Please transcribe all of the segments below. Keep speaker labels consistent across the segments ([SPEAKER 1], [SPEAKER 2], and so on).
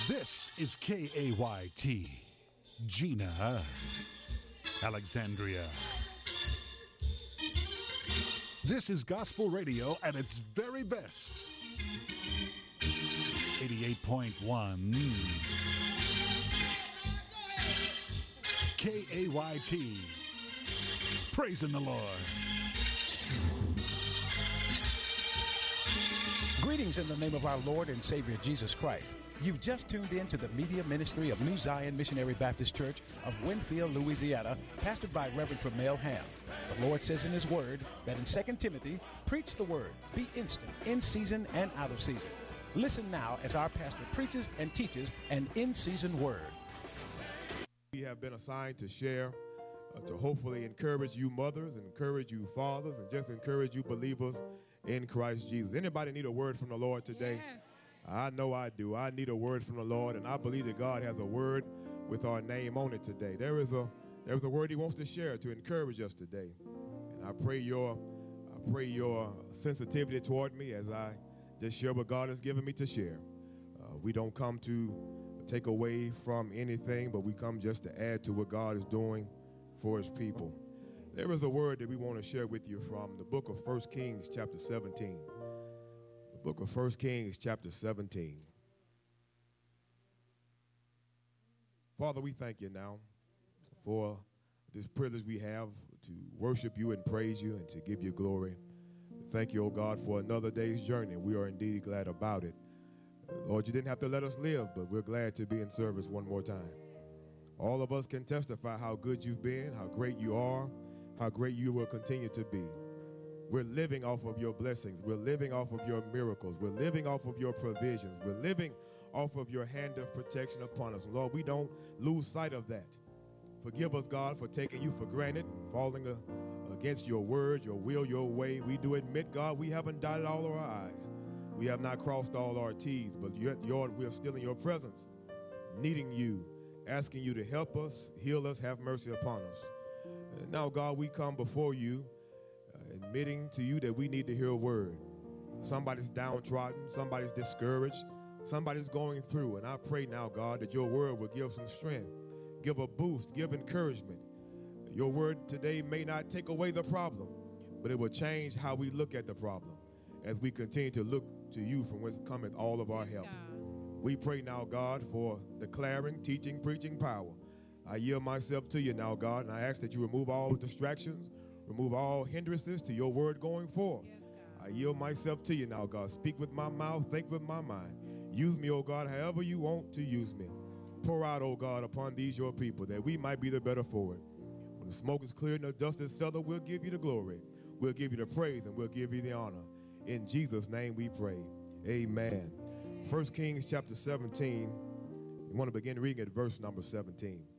[SPEAKER 1] This is KAYT, Gina, Alexandria. This is gospel radio at its very best. 88.1 KAYT. Praising the Lord.
[SPEAKER 2] Greetings in the name of our Lord and Savior Jesus Christ. You've just tuned in to the media ministry of New Zion Missionary Baptist Church of Winfield, Louisiana, pastored by Reverend Tremel Ham. The Lord says in His Word that in 2 Timothy, preach the Word, be instant, in season and out of season. Listen now as our pastor preaches and teaches an in-season word.
[SPEAKER 3] We have been assigned to share, to hopefully encourage you mothers, and encourage you fathers, and just encourage you believers in Christ Jesus. Anybody need a word from the Lord today?
[SPEAKER 4] Yes.
[SPEAKER 3] I know I do. I need a word from the Lord, and I believe that God has a word with our name on it today. There is a word He wants to share to encourage us today, and I pray your sensitivity toward me as I just share what God has given me to share. We don't come to take away from anything, but we come just to add to what God is doing for His people. There is a word that we want to share with you from the book of 1 Kings chapter 17. The book of 1 Kings chapter 17. Father, we thank you now for this privilege we have to worship you and praise you and to give you glory. Thank you, O God, for another day's journey. We are indeed glad about it. Lord, you didn't have to let us live, but we're glad to be in service one more time. All of us can testify how good you've been, how great you are, how great you will continue to be. We're living off of your blessings. We're living off of your miracles. We're living off of your provisions. We're living off of your hand of protection upon us. Lord, we don't lose sight of that. Forgive us, God, for taking you for granted, falling against your word, your will, your way. We do admit, God, we haven't dotted all of our I's. We have not crossed all our T's, but we're still in your presence, needing you, asking you to help us, heal us, have mercy upon us. And now, God, we come before you, admitting to you that we need to hear a word. Somebody's downtrodden, somebody's discouraged, somebody's going through. And I pray now, God, that your word will give some strength, give a boost, give encouragement. Your word today may not take away the problem, but it will change how we look at the problem as we continue to look to you from whence cometh all of our help. We pray now, God, for declaring, teaching, preaching power. I yield myself to you now, God, and I ask that you remove all distractions, remove all hindrances to your word going forth.
[SPEAKER 4] Yes, God.
[SPEAKER 3] I yield myself to you now, God. Speak with my mouth, think with my mind. Use me, oh God, however you want to use me. Pour out, oh God, upon these your people, that we might be the better for it. When the smoke is cleared and the dust is settled, we'll give you the glory. We'll give you the praise, and we'll give you the honor. In Jesus' name we pray. Amen. 1 Kings chapter 17. We want to begin reading at verse number 17.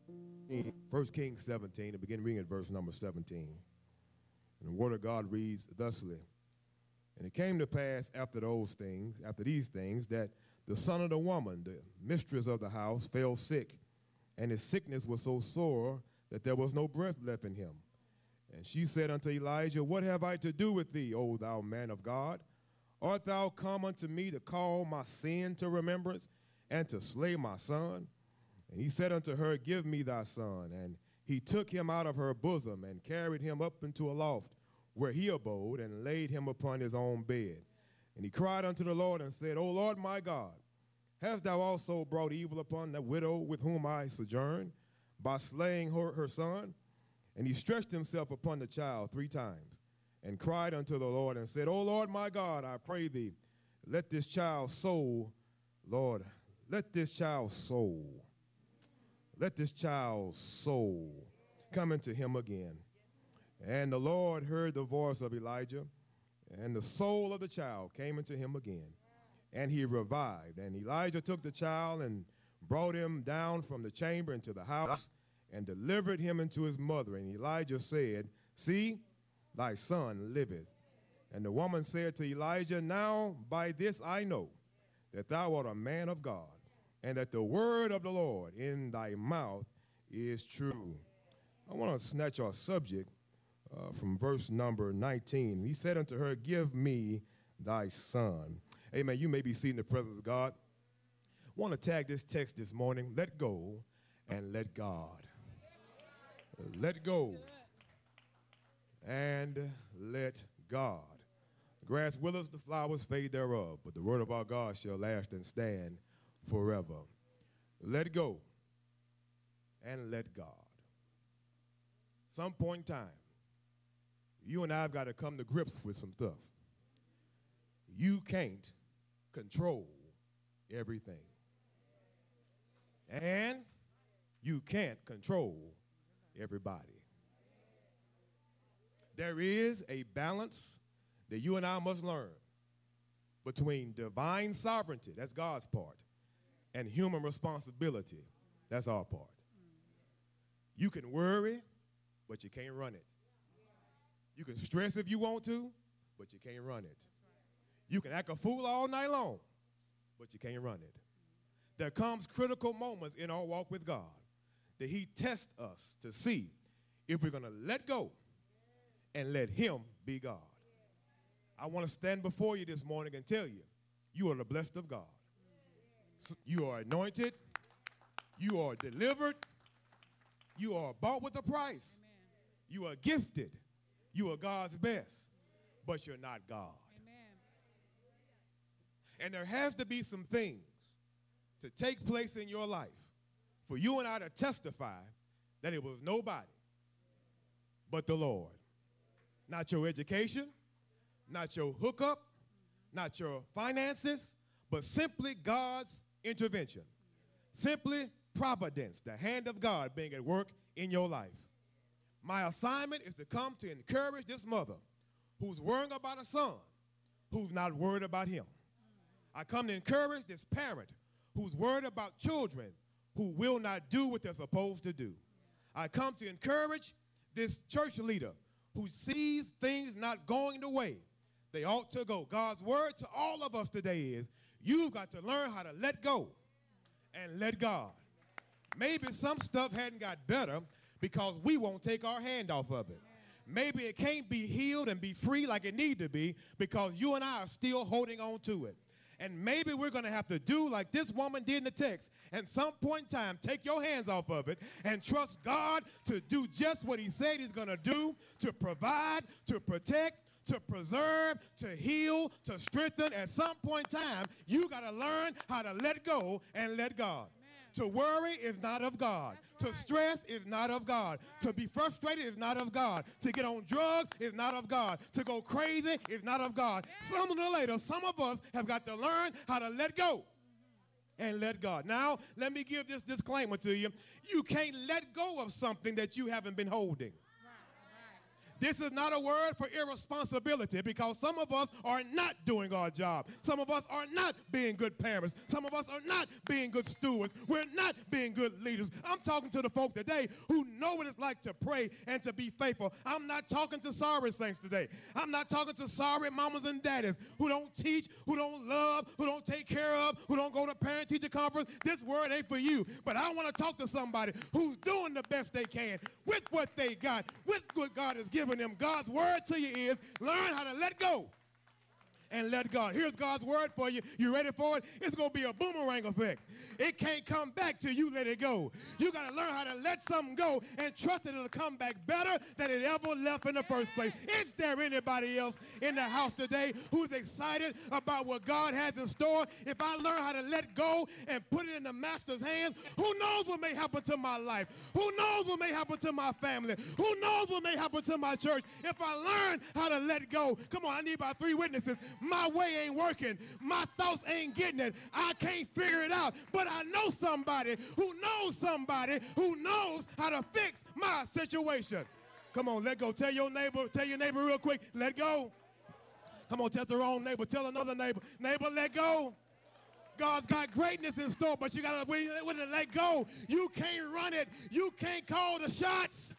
[SPEAKER 3] 1 Kings 17, and begin reading at verse number 17. And the word of God reads thusly. And it came to pass after these things, that the son of the woman, the mistress of the house, fell sick, and his sickness was so sore that there was no breath left in him. And she said unto Elijah, What have I to do with thee, O thou man of God? Art thou come unto me to call my sin to remembrance, and to slay my son? And he said unto her, Give me thy son. And he took him out of her bosom, and carried him up into a loft, where he abode, and laid him upon his own bed. And he cried unto the Lord, and said, O Lord my God, hast thou also brought evil upon the widow with whom I sojourn, by slaying her son? And he stretched himself upon the child 3 times, and cried unto the Lord, and said, O Lord my God, I pray thee, let this child's soul, Lord, let this child's soul come into him again. And the Lord heard the voice of Elijah, and the soul of the child came into him again, and he revived. And Elijah took the child and brought him down from the chamber into the house, and delivered him into his mother. And Elijah said, See, thy son liveth. And the woman said to Elijah, Now by this I know that thou art a man of God, and that the word of the Lord in thy mouth is true. I want to snatch our subject from verse number 19. He said unto her, Give me thy son. Amen. You may be seated in the presence of God. want to tag this text this morning, let go and let God. Let go and let God. The grass withers, the flowers fade thereof, but the word of our God shall last and stand forever. Let go and let God. Some point in time, you and I have got to come to grips with some stuff. You can't control everything. And you can't control everybody. There is a balance that you and I must learn between divine sovereignty, that's God's part, and human responsibility, that's our part. You can worry, but you can't run it. You can stress if you want to, but you can't run it. You can act a fool all night long, but you can't run it. There comes critical moments in our walk with God that he tests us to see if we're going to let go and let him be God. I want to stand before you this morning and tell you, you are the blessed of God. You are anointed. You are delivered. You are bought with a price. You are gifted. You are God's best, but you're not God. And there has to be some things to take place in your life for you and I to testify that it was nobody but the Lord. Not your education, not your hookup, not your finances, but simply God's intervention. Simply providence, the hand of God being at work in your life. My assignment is to come to encourage this mother who's worrying about a son who's not worried about him. I come to encourage this parent who's worried about children who will not do what they're supposed to do. I come to encourage this church leader who sees things not going the way they ought to go. God's word to all of us today is, you've got to learn how to let go and let God. Maybe some stuff hadn't got better because we won't take our hand off of it. Maybe it can't be healed and be free like it need to be because you and I are still holding on to it. And maybe we're going to have to do like this woman did in the text. At some point in time, take your hands off of it and trust God to do just what he said he's going to do, to provide, to protect, to preserve, to heal, to strengthen. At some point in time, you got to learn how to let go and let God. To worry is not of God. To stress is not of God. To be frustrated is not of God. To get on drugs is not of God. To go crazy is not of God. Sooner or later, some of us have got to learn how to let go and let God. Now, let me give this disclaimer to you. You can't let go of something that you haven't been holding. This is not a word for irresponsibility because some of us are not doing our job. Some of us are not being good parents. Some of us are not being good stewards. We're not being good leaders. I'm talking to the folk today who know what it's like to pray and to be faithful. I'm not talking to sorry saints today. I'm not talking to sorry mamas and daddies who don't teach, who don't love, who don't take care of, who don't go to parent-teacher conference. This word ain't for you. But I want to talk to somebody who's doing the best they can with what they got, with what God has given them. God's word to you is learn how to let go and let God. Here's God's word for you. You ready for it? It's going to be a boomerang effect. It can't come back till you let it go. You got to learn how to let something go and trust that it'll come back better than it ever left in the first place. Is there anybody else in the house today who's excited about what God has in store? If I learn how to let go and put it in the master's hands, who knows what may happen to my life? Who knows what may happen to my family? Who knows what may happen to my church? If I learn how to let go, come on, I need about 3 witnesses. My way ain't working. My thoughts ain't getting it. I can't figure it out. But I know somebody who knows how to fix my situation. Come on, let go. Tell your neighbor real quick, let go. Come on, tell the wrong neighbor. Tell another neighbor, let go. God's got greatness in store, but you got to let go. You can't run it. You can't call the shots.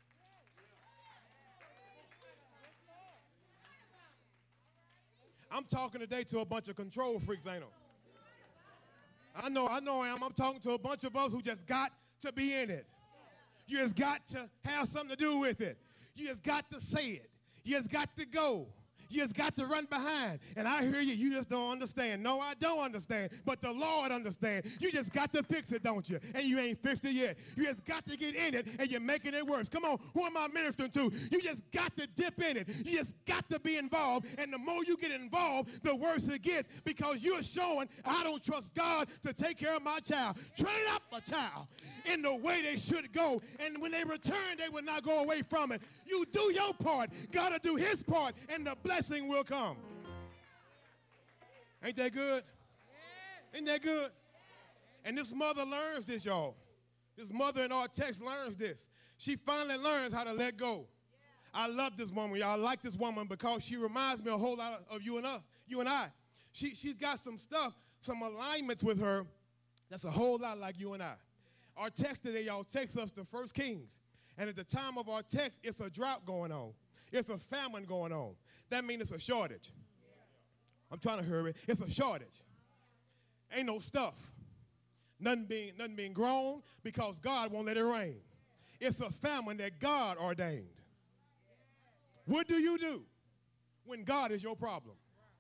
[SPEAKER 3] I'm talking today to a bunch of control freaks, ain't I? I know I am. I'm talking to a bunch of us who just got to be in it. You just got to have something to do with it. You just got to say it. You just got to go. You just got to run behind. And I hear you. You just don't understand. No, I don't understand. But the Lord understands. You just got to fix it, don't you? And you ain't fixed it yet. You just got to get in it, and you're making it worse. Come on. Who am I ministering to? You just got to dip in it. You just got to be involved. And the more you get involved, the worse it gets, because you're showing I don't trust God to take care of my child. Train up a child in the way they should go. And when they return, they will not go away from it. You do your part. God will do his part, and the blessing will come. Ain't that good? Ain't that good? And this mother learns this, y'all. This mother in our text learns this. She finally learns how to let go. I love this woman, y'all. I like this woman because she reminds me a whole lot of you and I. She's got some stuff, some alignments with her that's a whole lot like you and I. Our text today, y'all, takes us to 1 Kings. And at the time of our text, it's a drought going on. It's a famine going on. That means it's a shortage. I'm trying to hurry. It's a shortage. Ain't no stuff. Nothing being grown because God won't let it rain. It's a famine that God ordained. What do you do when God is your problem?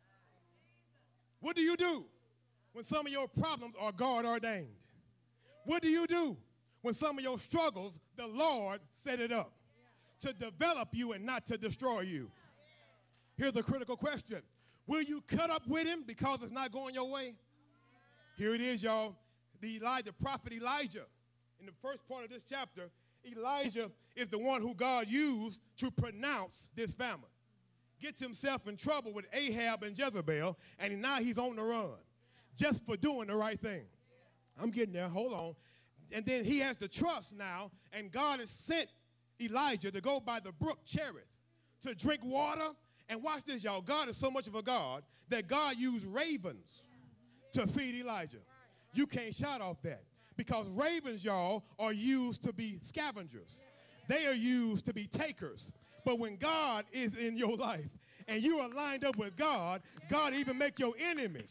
[SPEAKER 3] What do you do when some of your problems are God ordained? What do you do when some of your struggles, the Lord set it up to develop you and not to destroy you? Here's a critical question. Will you cut up with him because it's not going your way? Here it is, y'all. The prophet Elijah, in the first part of this chapter, Elijah is the one who God used to pronounce this famine. Gets himself in trouble with Ahab and Jezebel, and now he's on the run just for doing the right thing. I'm getting there. Hold on. And then he has to trust now, and God has sent Elijah to go by the brook Cherith to drink water. And watch this, y'all. God is so much of a God that God used ravens to feed Elijah. You can't shout off that, because ravens, y'all, are used to be scavengers. They are used to be takers. But when God is in your life and you are lined up with God, God even make your enemies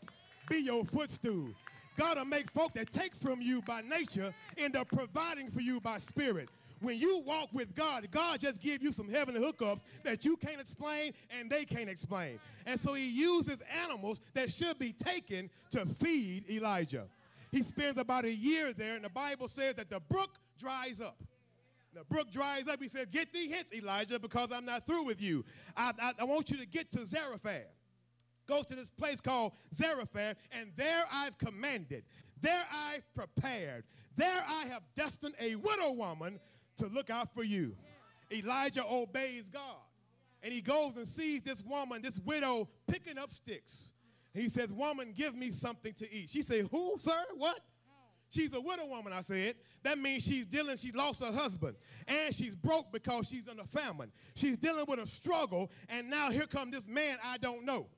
[SPEAKER 3] be your footstool. God will make folk that take from you by nature end up providing for you by spirit. When you walk with God, God just gives you some heavenly hookups that you can't explain and they can't explain. And so he uses animals that should be taken to feed Elijah. He spends about a year there, and the Bible says that the brook dries up. The brook dries up. He said, get thee hence, Elijah, because I'm not through with you. I want you to get to Zarephath. Go to this place called Zarephath, and there I've commanded. There I've prepared. There I have destined a widow woman to look out for you. Elijah obeys God. And he goes and sees this woman, this widow, picking up sticks. And he says, woman, give me something to eat. She said, who, sir? What? She's a widow woman, I said. That means she lost her husband. And she's broke because she's in a famine. She's dealing with a struggle. And now here comes this man I don't know.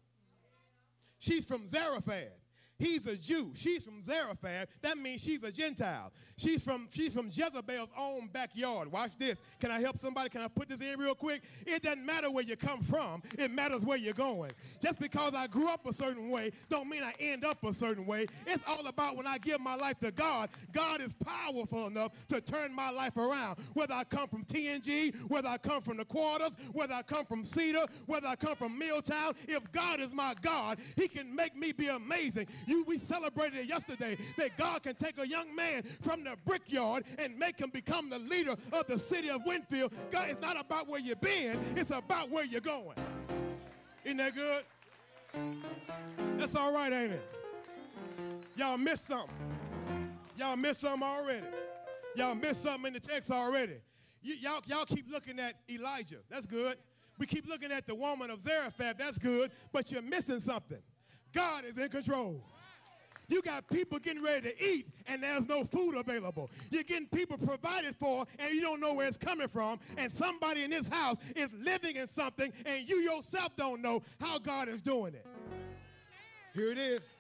[SPEAKER 3] She's from Zarephath. He's a Jew. She's from Zarephath. That means she's a Gentile. She's from Jezebel's own backyard. Watch this. Can I help somebody? Can I put this in real quick? It doesn't matter where you come from. It matters where you're going. Just because I grew up a certain way don't mean I end up a certain way. It's all about when I give my life to God, God is powerful enough to turn my life around. Whether I come from TNG, whether I come from the quarters, whether I come from Cedar, whether I come from Milltown, if God is my God, he can make me be amazing. We celebrated it yesterday that God can take a young man from the brickyard and make him become the leader of the city of Winfield. God, it's not about where you've been, it's about where you're going. Isn't that good? That's all right, ain't it? Y'all missed something. Y'all missed something already. Y'all missed something in the text already. Y'all keep looking at Elijah. That's good. We keep looking at the woman of Zarephath. That's good. But you're missing something. God is in control. You got people getting ready to eat, and there's no food available. You're getting people provided for, and you don't know where it's coming from. And somebody in this house is living in something, and you yourself don't know how God is doing it. Here it is.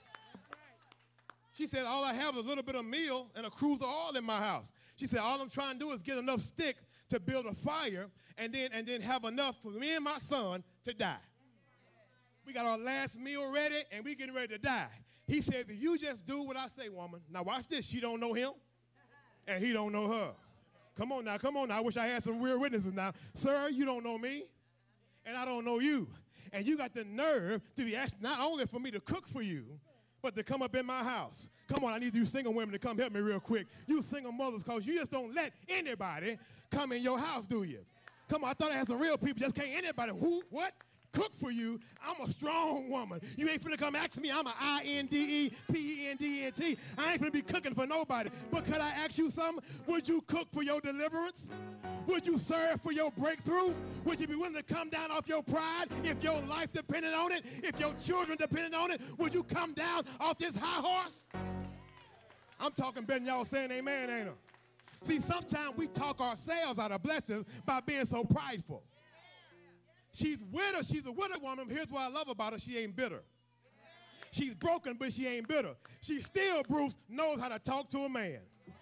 [SPEAKER 3] She said, all I have is a little bit of meal and a cruse of oil in my house. She said, all I'm trying to do is get enough sticks to build a fire and then have enough for me and my son to die. We got our last meal ready, and we getting ready to die. He said, if you just do what I say, woman. Now watch this. She don't know him, and he don't know her. Come on now, come on now. I wish I had some real witnesses now. Sir, you don't know me, and I don't know you. and you got the nerve to be asked not only for me to cook for you, but to come up in my house. Come on, I need you single women to come help me real quick. You single mothers, because you just don't let anybody come in your house, do you? Come on, I thought I had some real people. Just can't anybody. Who? What? Cook for you. I'm a strong woman. You ain't finna come ask me. I'm a INDEPENDENT. I ain't finna be cooking for nobody. But could I ask you something? Would you cook for your deliverance? Would you serve for your breakthrough? Would you be willing to come down off your pride if your life depended on it? If your children depended on it? Would you come down off this high horse? I'm talking better than y'all saying amen, ain't it? See, sometimes we talk ourselves out of blessings by being so prideful. She's widow. She's a widow woman. Here's what I love about her. She ain't bitter. She's broken, but she ain't bitter. She still, Bruce, knows how to talk to a man.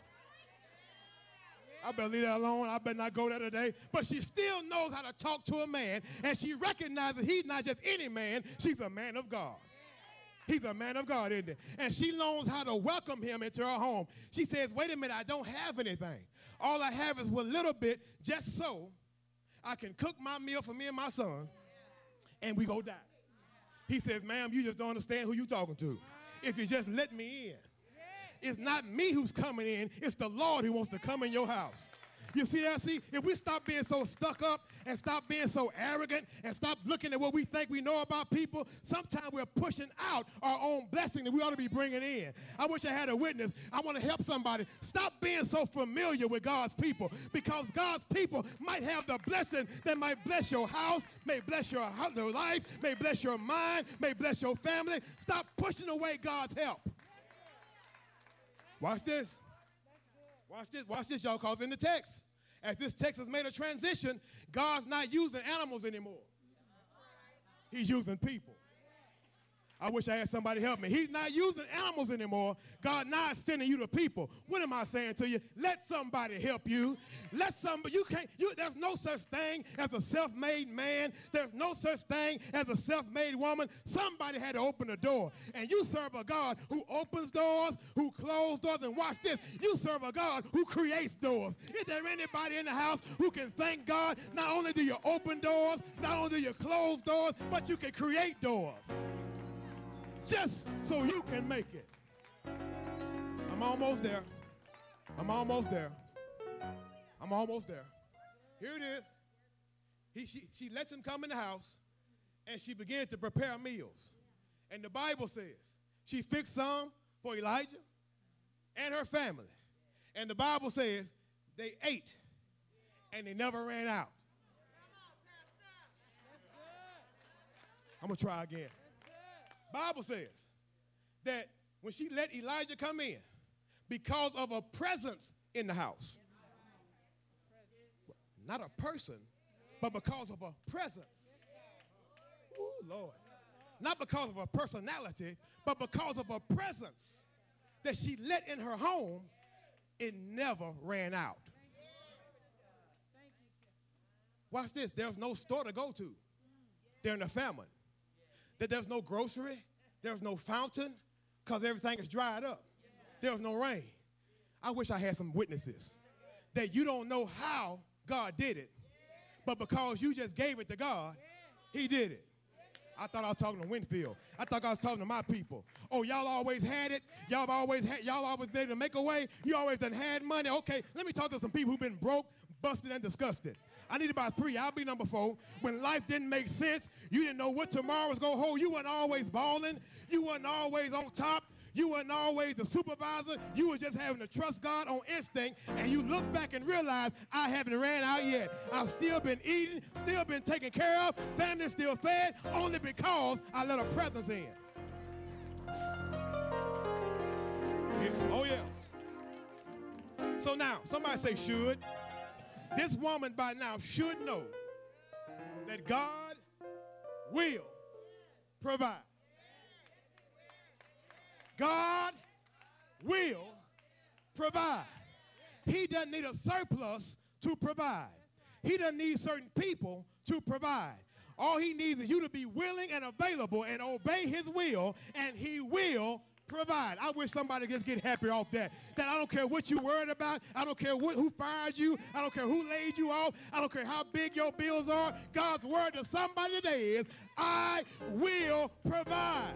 [SPEAKER 3] I better leave that alone. I better not go there today. But she still knows how to talk to a man, and she recognizes he's not just any man. She's a man of God. He's a man of God, isn't he? And she knows how to welcome him into her home. She says, wait a minute, I don't have anything. All I have is a little bit, just so I can cook my meal for me and my son, and we go die. He says, ma'am, you just don't understand who you're talking to. If you just let me in. It's not me who's coming in. It's the Lord who wants to come in your house. You see that? See, if we stop being so stuck up and stop being so arrogant and stop looking at what we think we know about people, sometimes we're pushing out our own blessing that we ought to be bringing in. I wish I had a witness. I want to help somebody. Stop being so familiar with God's people, because God's people might have the blessing that might bless your house, may bless your life, may bless your mind, may bless your family. Stop pushing away God's help. Watch this. Watch this, y'all, because in the text, as this text has made a transition, God's not using animals anymore. He's using people. I wish I had somebody help me. He's not using animals anymore. God now is sending you to people. What am I saying to you? Let somebody help you. Let somebody, there's no such thing as a self-made man. There's no such thing as a self-made woman. Somebody had to open the door. And you serve a God who opens doors, who closes doors. And watch this. You serve a God who creates doors. Is there anybody in the house who can thank God? Not only do you open doors, not only do you close doors, but you can create doors. Just so you can make it. I'm almost there. I'm almost there. I'm almost there. Here it is. She lets him come in the house, and she begins to prepare meals. And the Bible says she fixed some for Elijah and her family. And the Bible says they ate, and they never ran out. I'm going to try again. Bible says that when she let Elijah come in, because of a presence in the house, not a person, but because of a presence. Oh, Lord. Not because of a personality, but because of a presence that she let in her home, it never ran out. Watch this. There's no store to go to. They're in a famine. That there's no grocery, there's no fountain, because everything is dried up. There's no rain. I wish I had some witnesses that you don't know how God did it, but because you just gave it to God, he did it. I thought I was talking to Winfield. I thought I was talking to my people. Oh, y'all always had it. Y'all always been able to make a way. You always done had money. Okay, let me talk to some people who've been broke, busted, and disgusted. I need about 3. I'll be number 4. When life didn't make sense, you didn't know what tomorrow was going to hold. You weren't always balling. You weren't always on top. You weren't always the supervisor. You were just having to trust God on instinct. And you look back and realize, I haven't ran out yet. I've still been eating, still been taken care of, family still fed, only because I let a presence in. Oh, yeah. So now, somebody say should. This woman by now should know that God will provide. God will provide. He doesn't need a surplus to provide. He doesn't need certain people to provide. All he needs is you to be willing and available and obey his will, and he will provide. I wish somebody just get happy off that. That I don't care what you worried about. I don't care who fired you. I don't care who laid you off. I don't care how big your bills are. God's word to somebody today is, I will provide.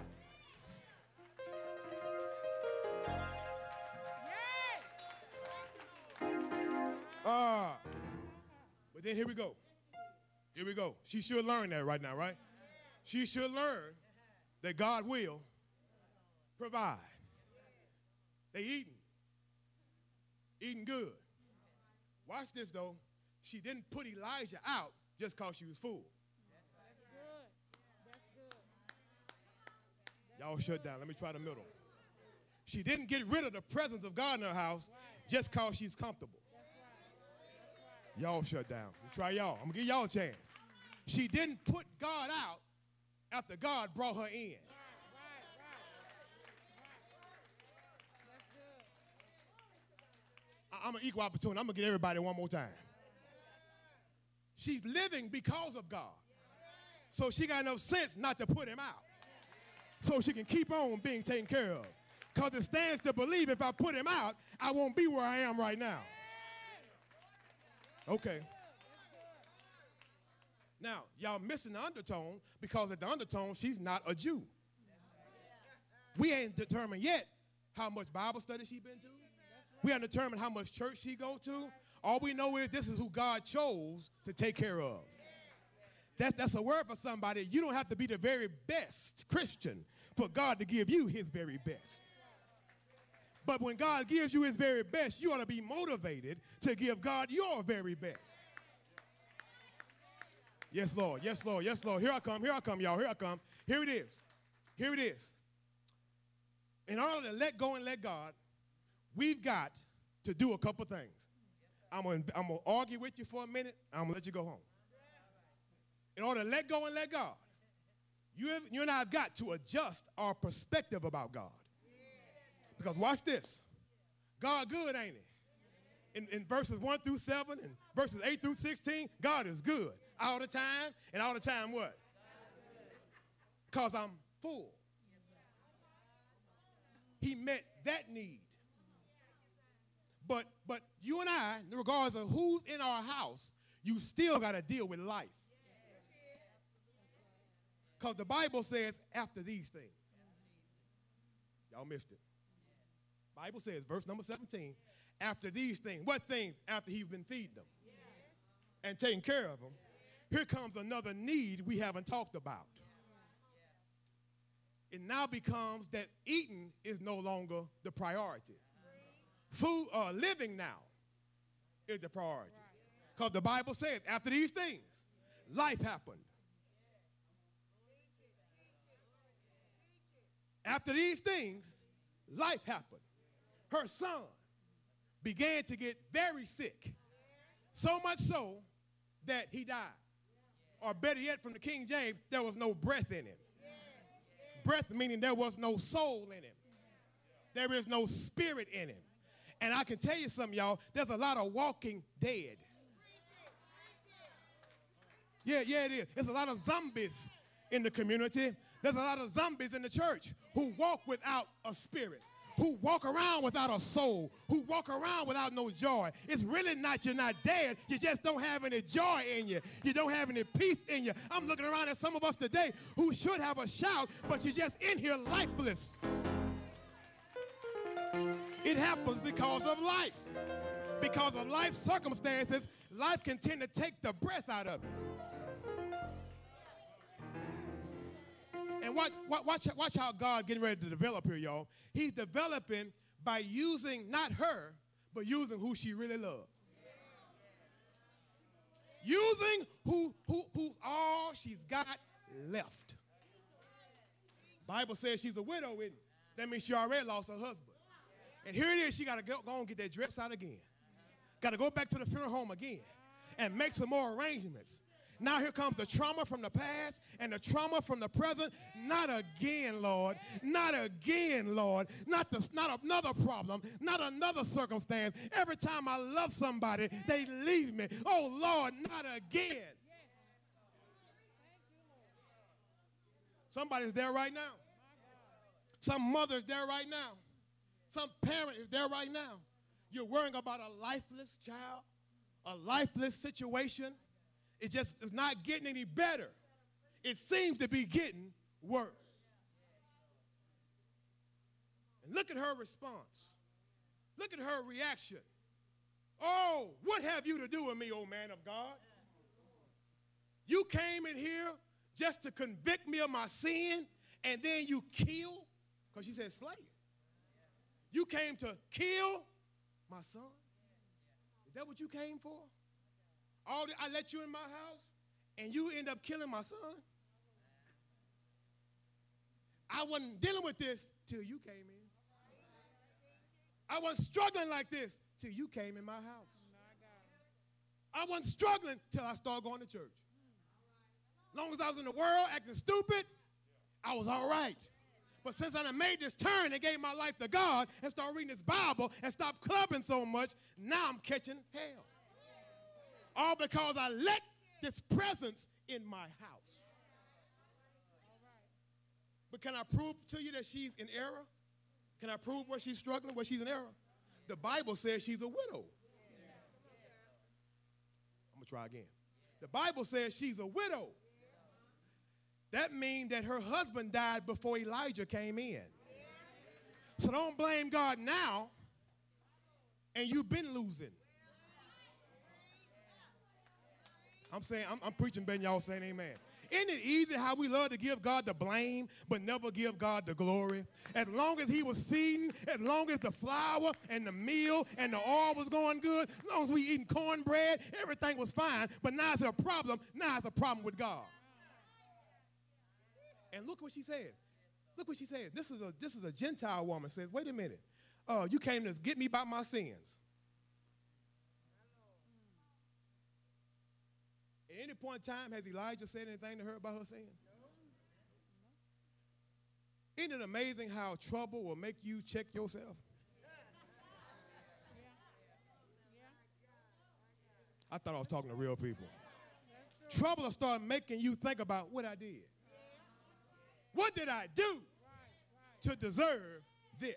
[SPEAKER 3] But then here we go. Here we go. She should learn that right now, right? She should learn that God will provide. They eating good. Watch this, though. She didn't put Elijah out just because she was full.
[SPEAKER 4] That's good. That's good.
[SPEAKER 3] Y'all shut down. Let me try the middle. She didn't get rid of the presence of God in her house just because she's comfortable. Y'all shut down. Try y'all. I'm going to give y'all a chance. She didn't put God out after God brought her in. I'm an equal opportunity. I'm going to get everybody one more time. She's living because of God. So she got enough sense not to put him out. So she can keep on being taken care of. Because it stands to believe if I put him out, I won't be where I am right now. Okay. Now, y'all missing the undertone because at the undertone, she's not a Jew. We ain't determined yet how much Bible study she's been to. We haven't determined how much church she go to. All we know is this is who God chose to take care of. That's a word for somebody. You don't have to be the very best Christian for God to give you his very best. But when God gives you his very best, you ought to be motivated to give God your very best. Yes, Lord. Yes, Lord. Yes, Lord. Here I come, y'all. Here I come. Here it is. Here it is. In order to let go and let God, we've got to do a couple things. I'm going to argue with you for a minute. I'm going to let you go home. In order to let go and let God, you and I have got to adjust our perspective about God. Because watch this. God good, ain't he? In verses 1 through 7 and verses 8 through 16, God is good. All the time, and all the time what? Because I'm full. He met that need. But you and I, regardless of who's in our house, you still got to deal with life. Because the Bible says after these things. Y'all missed it. Bible says, verse number 17, after these things. What things? After he's been feeding them and taking care of them. Here comes another need we haven't talked about. It now becomes that eating is no longer the priority. Food, living now is the priority. Because the Bible says, after these things, life happened. After these things, life happened. Her son began to get very sick. So much so that he died. Or better yet, from the King James, there was no breath in him. Breath meaning there was no soul in him. There is no spirit in him. And I can tell you something, y'all, there's a lot of walking dead. Yeah, it is. There's a lot of zombies in the community. There's a lot of zombies in the church who walk without a spirit, who walk around without a soul, who walk around without no joy. It's really not you're not dead. You just don't have any joy in you. You don't have any peace in you. I'm looking around at some of us today who should have a shout, but you're just in here lifeless. It happens because of life. Because of life circumstances, life can tend to take the breath out of you. And watch how God getting ready to develop here, y'all. He's developing by using not her, but using who she really loves. Using who's all she's got left. Bible says she's a widow, isn't it? That means she already lost her husband. And here it is, she got to go and get that dress out again. Got to go back to the funeral home again and make some more arrangements. Now here comes the trauma from the past and the trauma from the present. Not again, Lord. Not again, Lord. Not another problem. Not another circumstance. Every time I love somebody, they leave me. Oh, Lord, not again. Somebody's there right now.
[SPEAKER 5] Some mother is there right now. Some parent is there right now. You're worrying about a lifeless child, a lifeless situation. It's not getting any better. It seems to be getting worse. And look at her response. Look at her reaction. Oh, what have you to do with me, O man of God? You came in here just to convict me of my sin, and then you kill, because she said slay. You came to kill my son? Is that what you came for? I let you in my house, and you end up killing my son? I wasn't dealing with this till you came in. I wasn't struggling like this till you came in my house. I wasn't struggling till I started going to church. As long as I was in the world acting stupid, I was all right. But since I done made this turn and gave my life to God and started reading this Bible and stopped clubbing so much, now I'm catching hell. All because I let this presence in my house. But can I prove to you that she's in error? Can I prove where she's struggling, where she's in error? The Bible says she's a widow. I'm going to try again. The Bible says she's a widow. That means that her husband died before Elijah came in. So don't blame God now, and you've been losing. I'm saying, I'm preaching better than y'all saying amen. Isn't it easy how we love to give God the blame but never give God the glory? As long as he was feeding, as long as the flour and the meal and the oil was going good, as long as we eating cornbread, everything was fine. But now it's a problem. Now it's a problem with God. And look what she says. Look what she says. This is a Gentile woman. Says, wait a minute. You came to get me by my sins. At any point in time, has Elijah said anything to her about her sin? Isn't it amazing how trouble will make you check yourself? I thought I was talking to real people. Trouble will start making you think about what I did. What did I do to deserve this?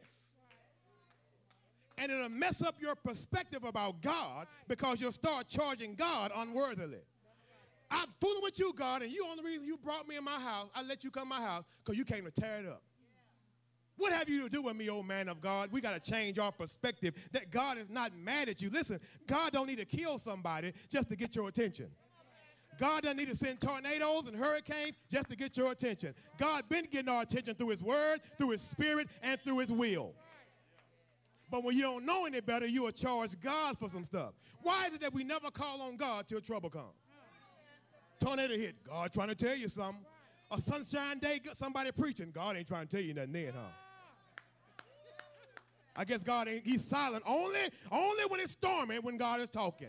[SPEAKER 5] And it'll mess up your perspective about God because you'll start charging God unworthily. I'm fooling with you, God, and you only reason you brought me in my house, I let you come to my house because you came to tear it up. What have you to do with me, old man of God? We got to change our perspective that God is not mad at you. Listen, God don't need to kill somebody just to get your attention. God doesn't need to send tornadoes and hurricanes just to get your attention. God been getting our attention through his word, through his spirit, and through his will. But when you don't know any better, you will charge God for some stuff. Why is it that we never call on God till trouble comes? Tornado hit, God trying to tell you something. A sunshine day, somebody preaching, God ain't trying to tell you nothing then, huh? I guess God ain't, he's silent only when it's storming, when God is talking.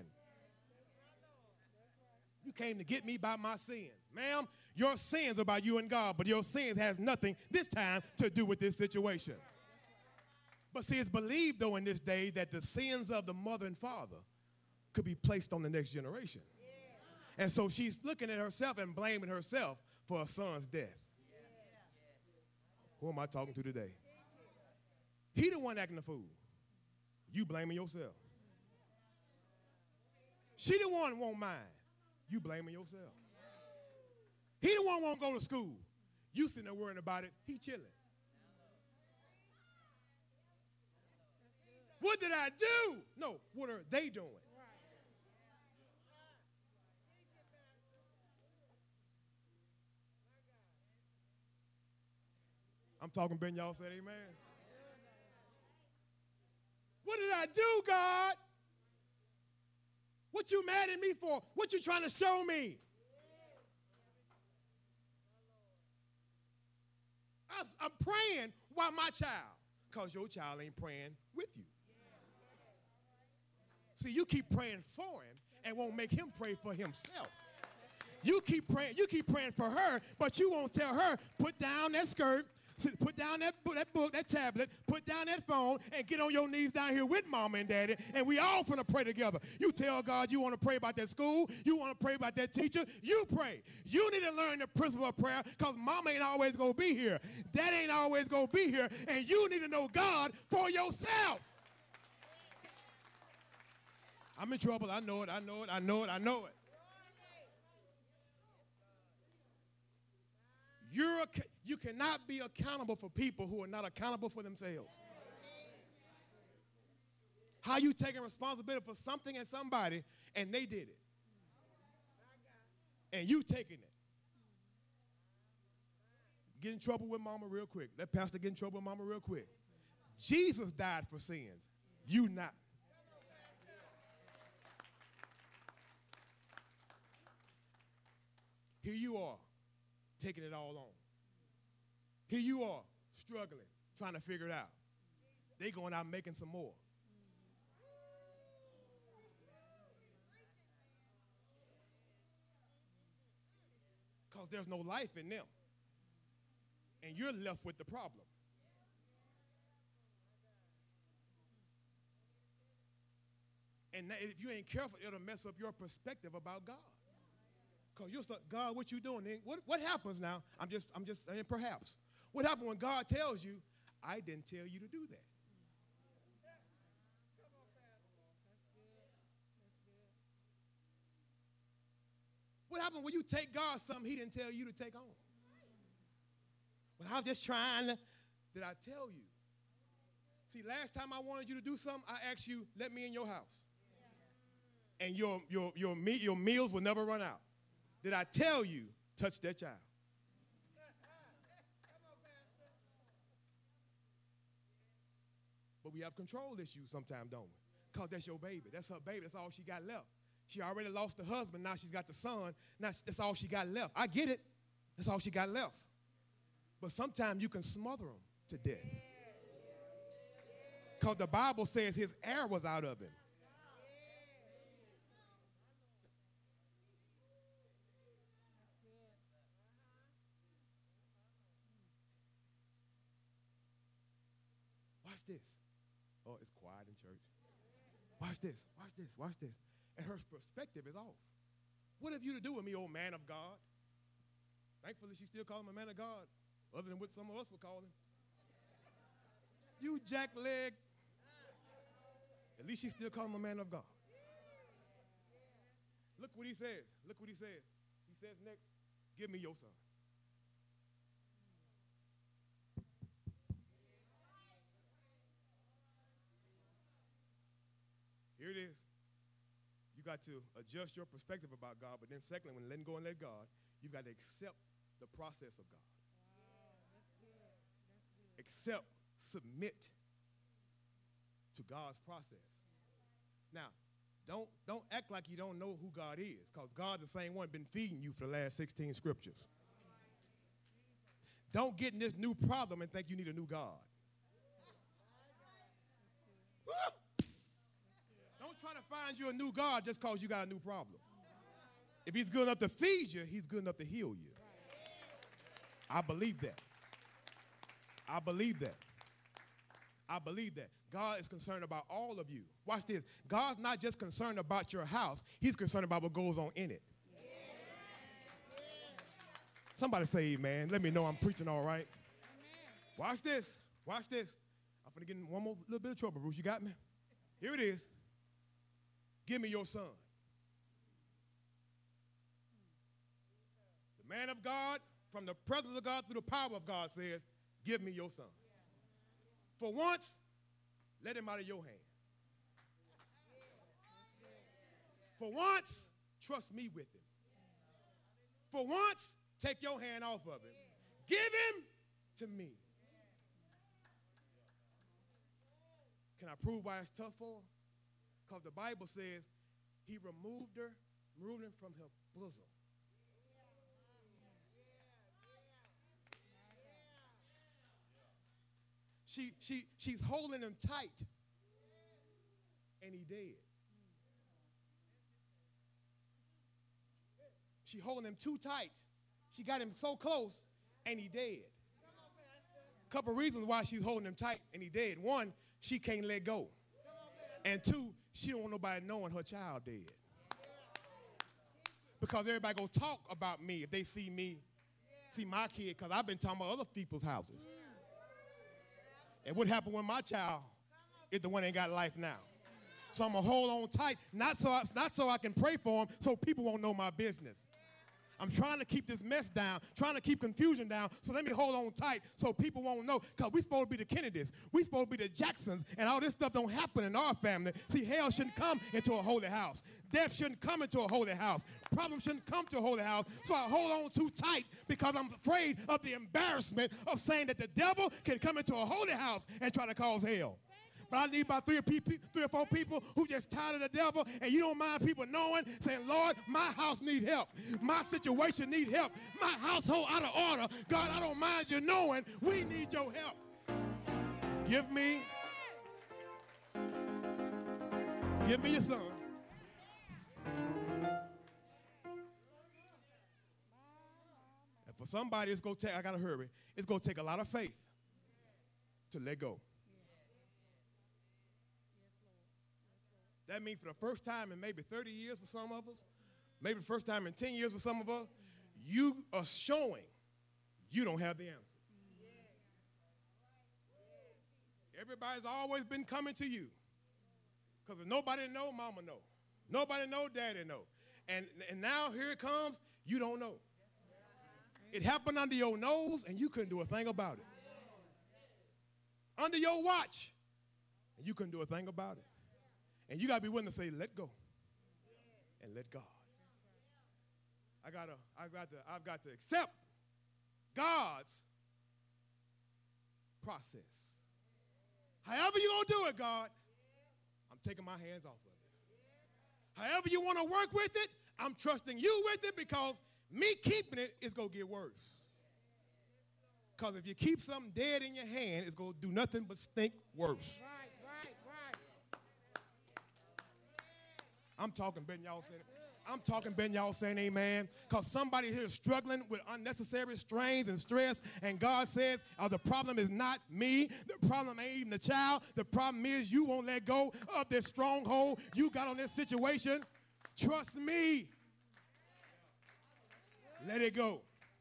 [SPEAKER 5] You came to get me by my sins. Ma'am, your sins are about you and God, but your sins has nothing this time to do with this situation. But see, it's believed, though, in this day that the sins of the mother and father could be placed on the next generation. And so she's looking at herself and blaming herself for her son's death. Who am I talking to today? He the one acting the fool. You blaming yourself. She the one won't mind. You blaming yourself. He the one won't go to school. You sitting there worrying about it. He chilling. What did I do? No, what are they doing? I'm talking Ben, y'all said amen. What did I do, God? What you mad at me for? What you trying to show me? I'm praying while my child, because your child ain't praying with you. See, you keep praying for him and won't make him pray for himself. You keep praying for her, but you won't tell her, put down that skirt, Put down that book, that tablet, put down that phone, and get on your knees down here with mama and daddy, and we all finna pray together. You tell God you want to pray about that school, you want to pray about that teacher, you pray. You need to learn the principle of prayer because mama ain't always going to be here. Dad ain't always going to be here, and you need to know God for yourself. I'm in trouble. I know it. You cannot be accountable for people who are not accountable for themselves. How you taking responsibility for something and somebody, and they did it. And you taking it. Get in trouble with mama real quick. Let pastor get in trouble with mama real quick. Jesus died for sins. You not. Here you are, taking it all on. Here you are, struggling, trying to figure it out. They going out making some more. Because there's no life in them. And you're left with the problem. And if you ain't careful, it'll mess up your perspective about God. Because you'll start, God, what you doing? What happens now? I'm just saying perhaps. What happens when God tells you, I didn't tell you to do that? What happens when you take God something he didn't tell you to take on? Well, I'm just trying to, did I tell you? See, last time I wanted you to do something, I asked you, let me in your house. And your meals will never run out. Did I tell you, touch that child? But we have control issues sometimes, don't we? Because that's your baby. That's her baby. That's all she got left. She already lost the husband. Now she's got the son. Now that's all she got left. I get it. That's all she got left. But sometimes you can smother him to death. Because the Bible says his air was out of him. Watch this. Oh, it's quiet in church. Watch this. Watch this. Watch this. And her perspective is off. What have you to do with me, old man of God? Thankfully, she still calls him a man of God, other than what some of us would call him. You jackleg. At least she still calls him a man of God. Look what he says. Look what he says. He says next, give me your son. Here it is. You got to adjust your perspective about God, but then secondly, when letting go and let God, you've got to accept the process of God.
[SPEAKER 4] Wow, that's good. That's good.
[SPEAKER 5] Accept, submit to God's process. Now, don't act like you don't know who God is, because God's the same one been feeding you for the last 16 scriptures. Don't get in this new problem and think you need a new God. Don't try to find you a new God just because you got a new problem. If he's good enough to feed you, he's good enough to heal you. I believe that. I believe that. I believe that. God is concerned about all of you. Watch this. God's not just concerned about your house. He's concerned about what goes on in it. Somebody say amen. Let me know I'm preaching all right. Watch this. Watch this. I'm going to get in one more little bit of trouble, Bruce. You got me? Here it is. Give me your son. The man of God, from the presence of God through the power of God, says, give me your son. For once, let him out of your hand. For once, trust me with him. For once, take your hand off of him. Give him to me. Can I prove why it's tough for her? Because the Bible says he removed him from her bosom. She's holding him tight, and he dead. She holding him too tight. She got him so close, and he dead. couple reasons why she's holding him tight and he dead. One, she can't let go. And two, she don't want nobody knowing her child dead. Because everybody gonna talk about me if they see me, see my kid, because I've been talking about other people's houses. And what happened when my child is the one that ain't got life now? So I'm gonna hold on tight, not so I can pray for them, so people won't know my business. I'm trying to keep this mess down, trying to keep confusion down, so let me hold on tight so people won't know, because we supposed to be the Kennedys, we supposed to be the Jacksons, and all this stuff don't happen in our family. See, hell shouldn't come into a holy house. Death shouldn't come into a holy house. Problems shouldn't come to a holy house. So I hold on too tight because I'm afraid of the embarrassment of saying that the devil can come into a holy house and try to cause hell. But I need about three or four people who just tired of the devil, and you don't mind people knowing, saying, Lord, my house need help. My situation need help. My household out of order. God, I don't mind you knowing we need your help. Give me your son. And for somebody, it's going to take, I got to hurry, it's going to take a lot of faith to let go. That means for the first time in maybe 30 years for some of us, maybe the first time in 10 years for some of us, you are showing you don't have the answer. Everybody's always been coming to you. Because if nobody know, mama know. Nobody know, daddy know. And now here it comes, you don't know. It happened under your nose, and you couldn't do a thing about it. Under your watch, and you couldn't do a thing about it. And you got to be willing to say, let go and let God. I've got to accept God's process. However you're going to do it, God, I'm taking my hands off of it. However you want to work with it, I'm trusting you with it, because me keeping it is going to get worse. Because if you keep something dead in your hand, it's going to do nothing but stink worse. I'm talking, Ben, y'all saying it. I'm talking, Ben, y'all saying amen. Because somebody here is struggling with unnecessary strains and stress, and God says, the problem is not me. The problem ain't even the child. The problem is you won't let go of this stronghold you got on this situation. Trust me. Let it go.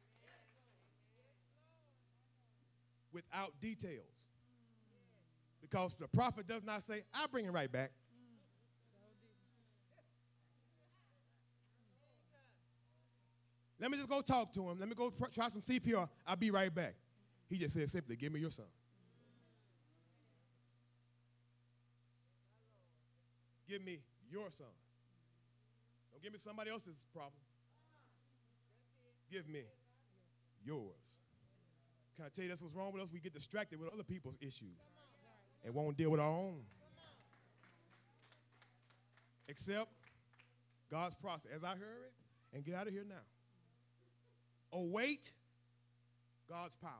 [SPEAKER 5] Without details. Because the prophet does not say, I'll bring it right back. Let me just go talk to him. Let me go try some CPR. I'll be right back. He just said simply, give me your son. Give me your son. Don't give me somebody else's problem. Give me yours. Can I tell you that's what's wrong with us? We get distracted with other people's issues and won't deal with our own. Accept God's process. As I heard it, and get out of here now. Await God's power.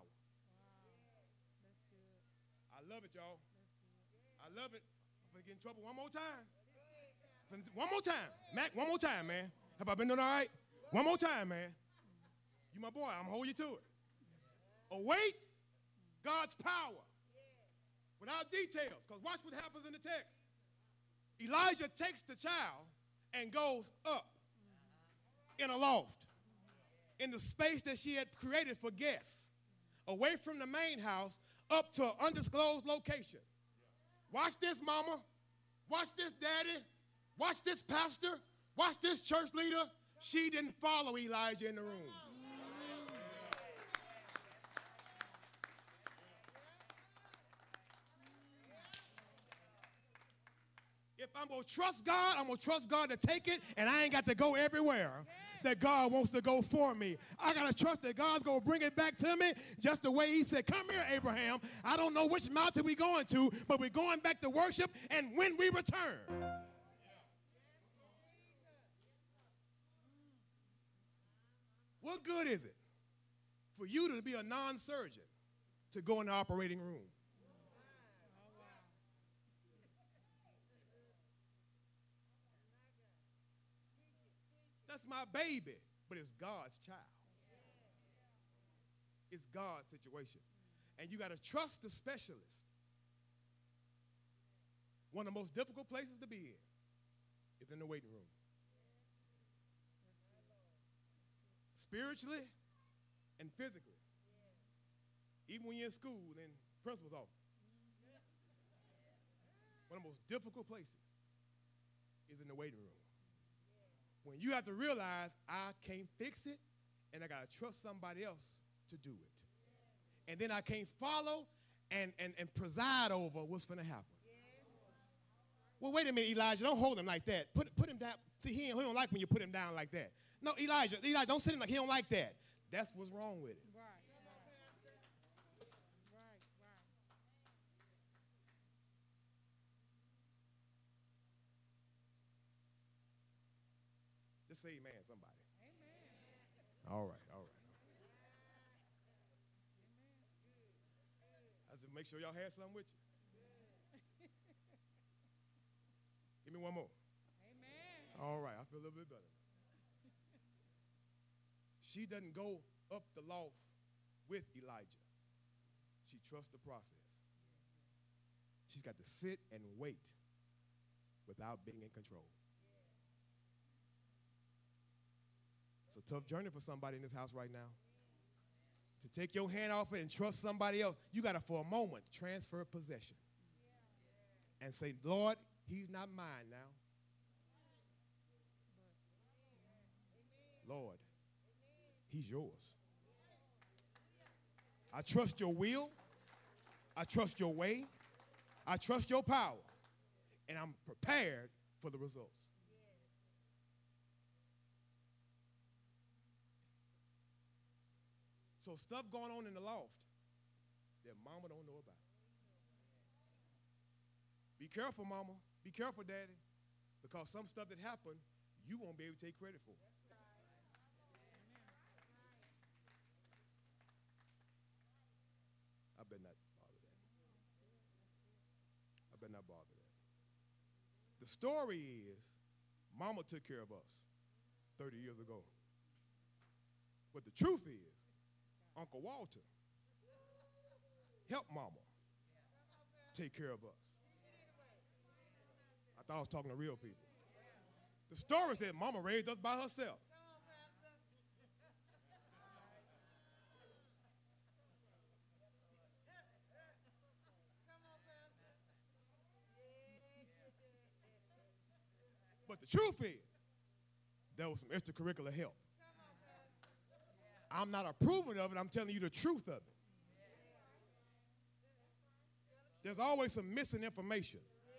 [SPEAKER 5] I love it, y'all. I love it. I'm going to get in trouble one more time. One more time. Mac, one more time, man. Have I been doing all right? One more time, man. You my boy. I'm going to hold you to it. Await God's power. Without details. Because watch what happens in the text. Elijah takes the child and goes up in a loft, in the space that she had created for guests, away from the main house, up to an undisclosed location. Watch this, mama. Watch this, daddy. Watch this, pastor. Watch this, church leader. She didn't follow Elijah in the room. If I'm going to trust God, I'm going to trust God to take it, and I ain't got to go everywhere that God wants to go for me. I got to trust that God's going to bring it back to me just the way he said, come here, Abraham. I don't know which mountain we're going to, but we're going back to worship, and when we return. What good is it for you to be a non-surgeon to go in the operating room? That's my baby, but it's God's child. It's God's situation. And you got to trust the specialist. One of the most difficult places to be in is in the waiting room. Spiritually and physically. Even when you're in school and principal's office. One of the most difficult places is in the waiting room. When you have to realize I can't fix it and I got to trust somebody else to do it. And then I can't follow and preside over what's going to happen. Well, wait a minute, Elijah. Don't hold him like that. Put him down. See, he don't like when you put him down like that. No, Elijah, don't sit him like he don't like that. That's what's wrong with it.
[SPEAKER 4] Right.
[SPEAKER 5] Just say amen, somebody.
[SPEAKER 4] Amen.
[SPEAKER 5] All right. I said, make sure y'all had something with you. Give me one more.
[SPEAKER 4] Amen.
[SPEAKER 5] All right, I feel a little bit better. She doesn't go up the loft with Elijah. She trusts the process. She's got to sit and wait without being in control. It's a tough journey for somebody in this house right now. To take your hand off it and trust somebody else, you got to, for a moment, transfer possession. And say, Lord, he's not mine now. Lord, he's yours. I trust your will. I trust your way. I trust your power. And I'm prepared for the results. So stuff going on in the loft that mama don't know about. Be careful, mama. Be careful, daddy. Because some stuff that happened, you won't be able to take credit for. I better not bother that. I better not bother that. The story is, mama took care of us 30 years ago. But the truth is, Uncle Walter helped mama take care of us. I thought I was talking to real people. The story said mama raised us by herself. But the truth is, there was some extracurricular help. I'm not approving of it. I'm telling you the truth of it. There's always some missing information.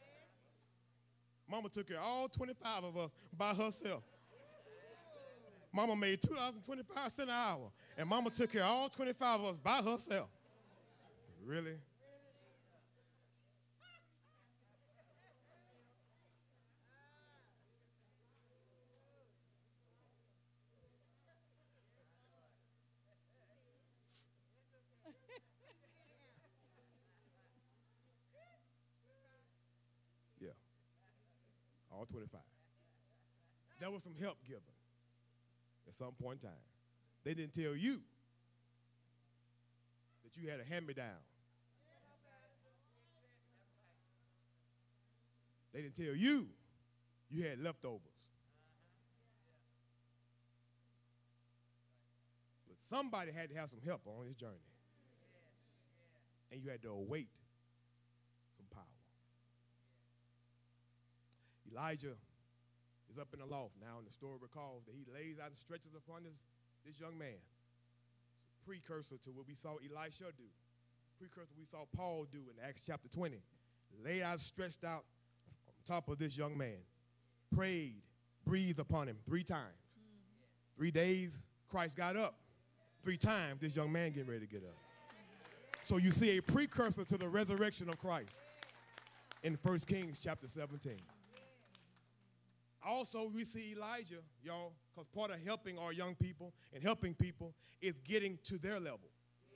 [SPEAKER 5] Mama took care of all 25 of us by herself. Mama made $2.25 an hour, and mama took care of all 25 of us by herself. Really? Yeah. All 25. There was some help given at some point in time. They didn't tell you that you had a hand-me-down. They didn't tell you you had leftovers. But somebody had to have some help on his journey. And you had to await some power. Elijah is up in the loft now, and the story recalls that he lays out and stretches upon this young man. It's a precursor to what we saw Elisha do. Precursor we saw Paul do in Acts chapter 20. Laid out, stretched out on top of this young man. Prayed, breathed upon him 3 times. 3 days, Christ got up. 3 times, this young man getting ready to get up. So you see a precursor to the resurrection of Christ in 1 Kings chapter 17. Also, we see Elijah, y'all, because part of helping our young people and helping people is getting to their level.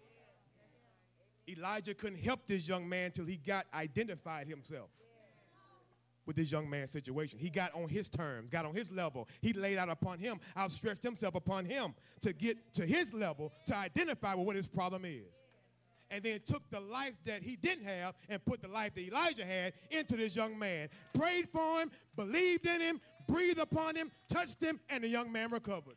[SPEAKER 5] Elijah couldn't help this young man till he got identified himself with this young man's situation. He got on his terms, got on his level. He laid out upon him, outstretched himself upon him to get to his level to identify with what his problem is. and then took the life that he didn't have and put the life that Elijah had into this young man. Prayed for him, believed in him, breathed upon him, touched him, and the young man recovered.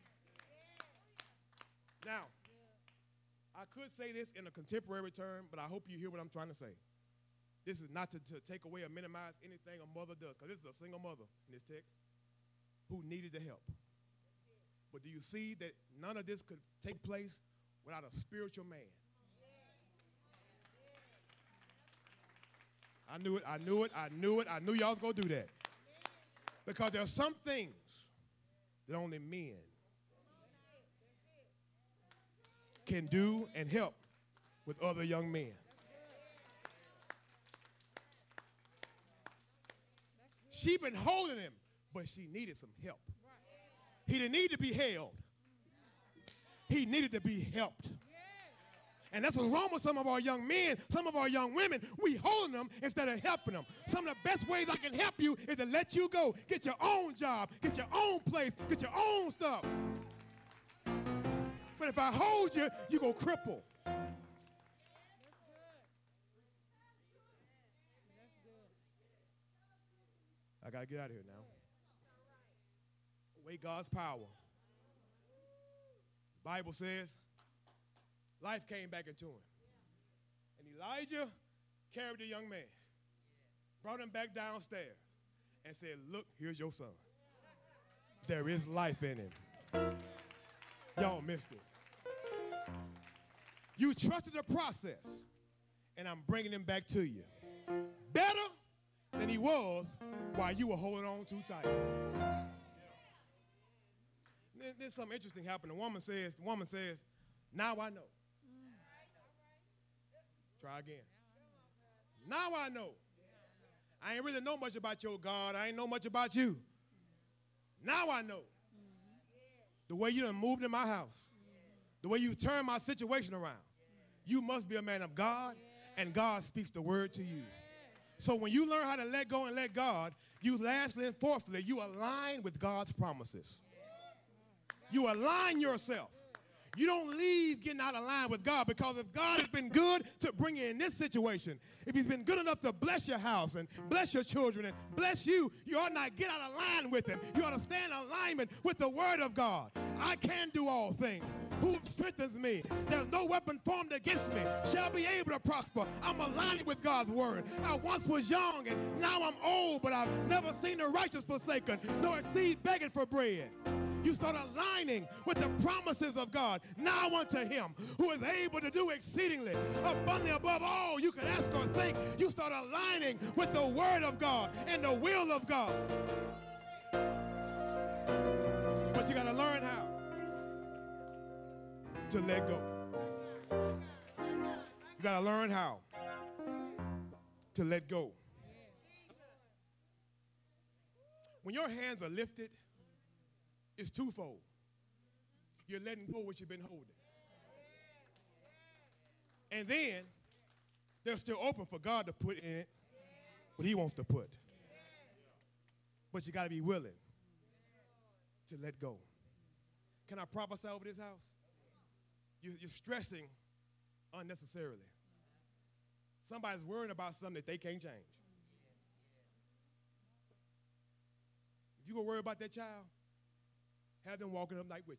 [SPEAKER 5] Now, I could say this in a contemporary term, but I hope you hear what I'm trying to say. This is not to take away or minimize anything a mother does, because this is a single mother in this text who needed the help. But do you see that none of this could take place without a spiritual man? I knew it, I knew it, I knew it. I knew y'all was going to do that. Because there are some things that only men can do and help with other young men. She been holding him, but she needed some help. He didn't need to be held. He needed to be helped. And that's what's wrong with some of our young men, some of our young women. We holding them instead of helping them. Some of the best ways I can help you is to let you go. Get your own job. Get your own place. Get your own stuff. But if I hold you, you're going to cripple. I got to get out of here now. Await God's power. The Bible says life came back into him. And Elijah carried the young man, brought him back downstairs, and said, look, here's your son. There is life in him. Y'all missed it. You trusted the process, and I'm bringing him back to you. Better than he was while you were holding on too tight. There's something interesting happening. The woman says, now I know. Try again. Now I know. I ain't really know much about your God. I ain't know much about you. Now I know. The way you done moved in my house. The way you turned my situation around. You must be a man of God, and God speaks the word to you. So when you learn how to let go and let God, you lastly and fourthly, you align with God's promises. You align yourself. You don't leave getting out of line with God, because if God has been good to bring you in this situation, if he's been good enough to bless your house and bless your children and bless you, you ought not get out of line with him. You ought to stand in alignment with the word of God. I can do all things. Who strengthens me? There's no weapon formed against me shall be able to prosper. I'm aligning with God's word. I once was young and now I'm old, but I've never seen the righteous forsaken, nor a seed begging for bread. You start aligning with the promises of God. Now unto him who is able to do exceedingly abundantly above all you can ask or think. You start aligning with the word of God and the will of God. But you got to learn how to let go. You got to learn how to let go. When your hands are lifted, it's twofold. You're letting go what you've been holding. And then they're still open for God to put in it what he wants to put. But you got to be willing to let go. Can I prophesy over this house? You're stressing unnecessarily. Somebody's worrying about something that they can't change. If you're going to worry about that child, have them walking up night with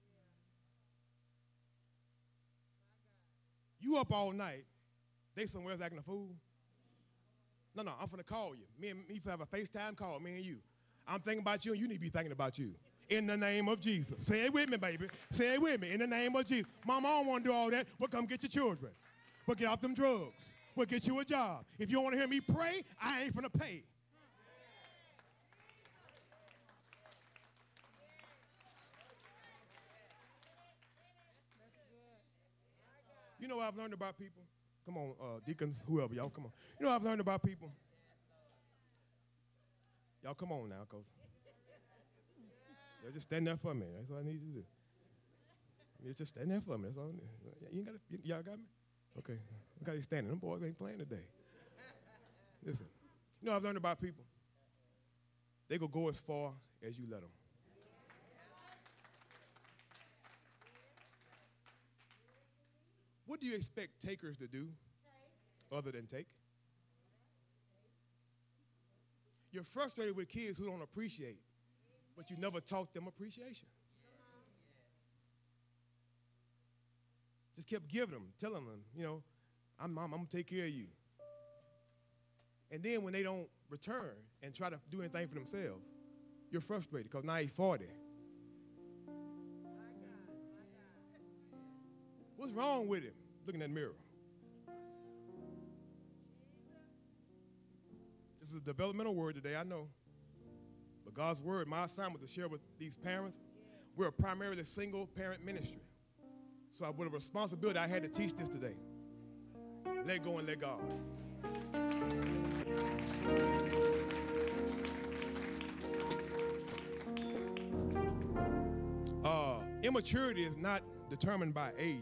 [SPEAKER 5] you. You up all night, they somewhere else acting a fool. No, I'm finna call you. Me and me have a FaceTime call, me and you. I'm thinking about you, and you need to be thinking about you. In the name of Jesus. Say it with me, baby. Say it with me. In the name of Jesus. Mama, I don't want to do all that. Well, come get your children. Well, get off them drugs. Well, get you a job. If you don't want to hear me pray, I ain't finna pay. You know what I've learned about people? Come on, deacons, whoever, y'all, come on. You know what I've learned about people? Y'all come on now, because just stand there for me. That's all I need you to do. Just stand there for me. That's all I need. You gotta, y'all got me? Okay. I got you standing. Them boys ain't playing today. Listen, you know what I've learned about people? They gonna go as far as you let them. What do you expect takers to do other than take? You're frustrated with kids who don't appreciate, but you never taught them appreciation. Just kept giving them, telling them, you know, I'm going to take care of you. And then when they don't return and try to do anything for themselves, you're frustrated because now he's 40. What's wrong with him? Look in that mirror. This is a developmental word today, I know. But God's word, my assignment to share with these parents, we're a primarily single parent ministry. So with a responsibility, I had to teach this today. Let go and let God. Immaturity is not determined by age.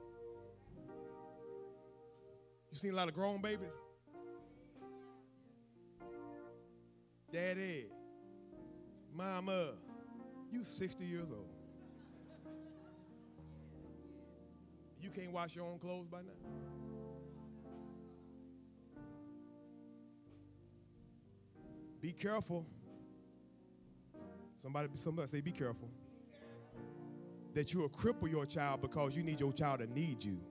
[SPEAKER 5] You seen a lot of grown babies? Daddy, mama, you 60 years old. You can't wash your own clothes by now? Be careful. Somebody say, be careful. That you will cripple your child because you need your child to need you.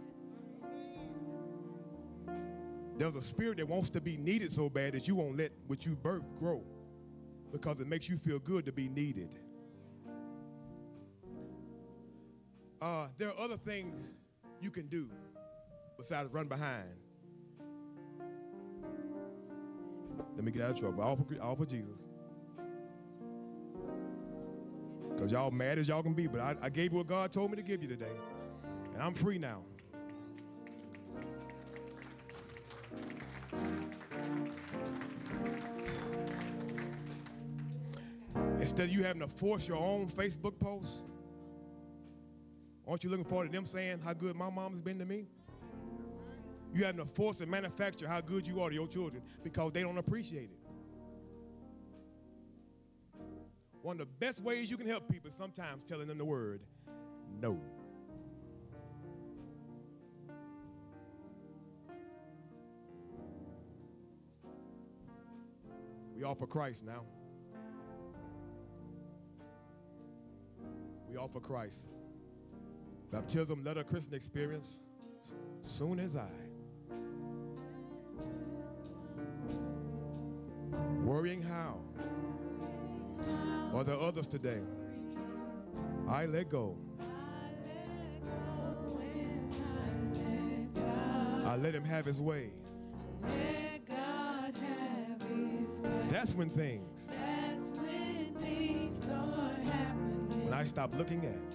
[SPEAKER 5] There's a spirit that wants to be needed so bad that you won't let what you birth grow because it makes you feel good to be needed. There are other things you can do besides run behind. Let me get out of trouble. All for Jesus. Because y'all mad as y'all can be, but I gave you what God told me to give you today. And I'm free now. Instead of you having to force your own Facebook posts, aren't you looking forward to them saying how good my mom has been to me? You having to force and manufacture how good you are to your children because they don't appreciate it. One of the best ways you can help people is sometimes telling them the word, no. We offer Christ now. We offer Christ. Baptism, let a Christian experience, soon as I. Worrying how? Are there others today? I let go. I let him have his way. That's when things start happening. When I stop looking at.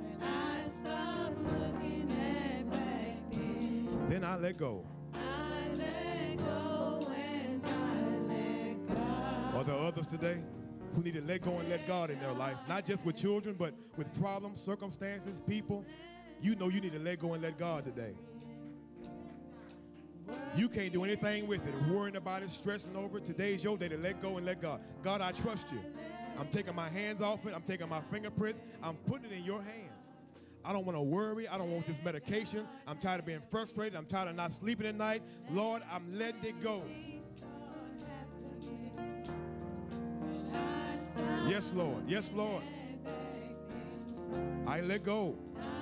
[SPEAKER 5] Then I let go. Are there others today who need to let go and let God in their life? Not just with children, but with problems, circumstances, people. You know you need to let go and let God today. You can't do anything with it. Worrying about it, stressing over it. Today's your day to let go and let God. God, I trust you. I'm taking my hands off it. I'm taking my fingerprints. I'm putting it in your hands. I don't want to worry. I don't want this medication. I'm tired of being frustrated. I'm tired of not sleeping at night. Lord, I'm letting it go. Yes, Lord. Yes, Lord. I let go.